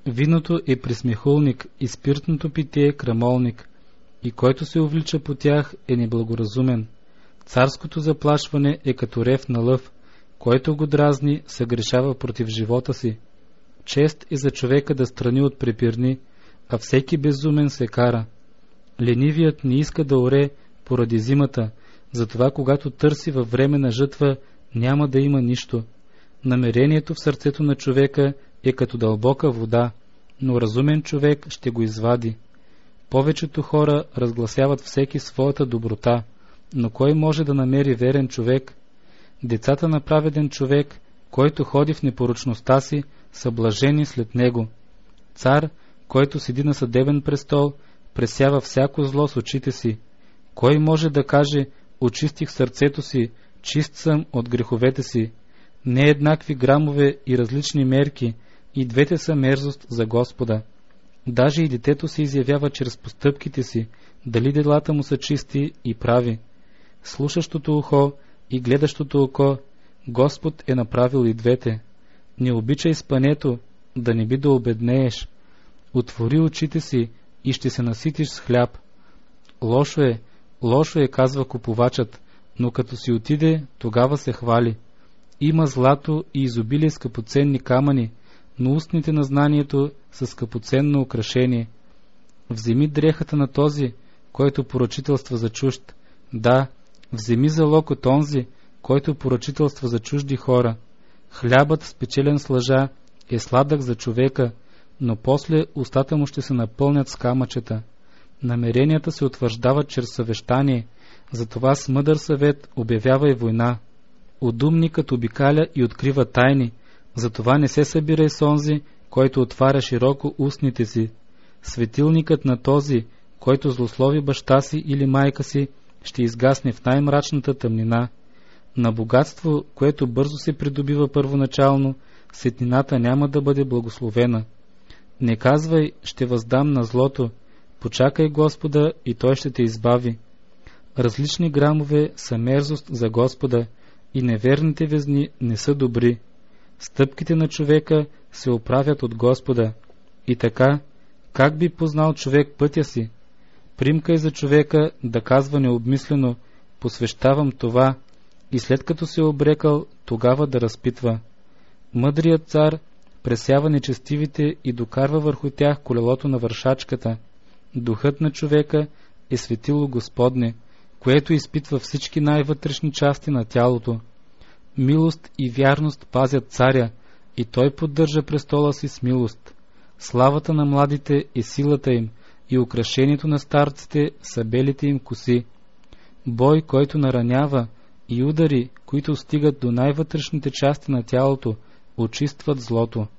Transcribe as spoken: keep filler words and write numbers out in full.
Виното е присмехулник и спиртното питие е крамолник, и който се увлича по тях е неблагоразумен. Царското заплашване е като рев на лъв, който го дразни, съгрешава против живота си. Чест е за човека да страни от препирни, а всеки безумен се кара. Ленивият не иска да оре поради зимата, затова когато търси във време на жътва, няма да има нищо. Намерението в сърцето на човека е като дълбока вода, но разумен човек ще го извади. Повечето хора разгласяват всеки своята доброта, но кой може да намери верен човек? Децата на праведен човек, който ходи в непорочността си, са блажени след него. Цар, който седи на съдебен престол, пресява всяко зло с очите си. Кой може да каже: очистих сърцето си, чист съм от греховете си? Не еднакви грамове и различни мерки, и двете са мерзост за Господа. Даже и детето се изявява чрез постъпките си, дали делата му са чисти и прави. Слушащото ухо и гледащото око, Господ е направил и двете. Не обичай спането, да не би да обеднееш. Отвори очите си и ще се наситиш с хляб. Лошо е, лошо е, казва купувачът, но като си отиде, тогава се хвали. Има злато и изобилие скъпоценни камъни, но устните на знанието са скъпоценно украшение. Вземи дрехата на този, който поръчителства за чужд. Да, вземи залог от онзи, който поръчителства за чужди хора. Хлябът, спечелен с лъжа, е сладък за човека, но после устата му ще се напълнят с камъчета. Намеренията се утвърждават чрез съвещание, затова с мъдър съвет обявявай война. Удумникът обикаля и открива тайни, затова не се събирай с онзи, който отваря широко устните си. Светилникът на този, който злослови баща си или майка си, ще изгасне в най-мрачната тъмнина. На богатство, което бързо се придобива първоначално, сетнината няма да бъде благословена. Не казвай: ще въздам на злото, почакай Господа и Той ще те избави. Различни грамове са мерзост за Господа и неверните везни не са добри. Стъпките на човека се оправят от Господа. И така, как би познал човек пътя си? Примка е за човека да казва необмислено: посвещавам това, и след като се обрекал, тогава да разпитва. Мъдрият цар пресява нечестивите и докарва върху тях колелото на вършачката. Духът на човека е светило Господне, което изпитва всички най-вътрешни части на тялото. Милост и вярност пазят царя, и той поддържа престола си с милост. Славата на младите е силата им, и украшението на старците са белите им коси. Бой, който наранява, и удари, които стигат до най-вътрешните части на тялото, очистват злото.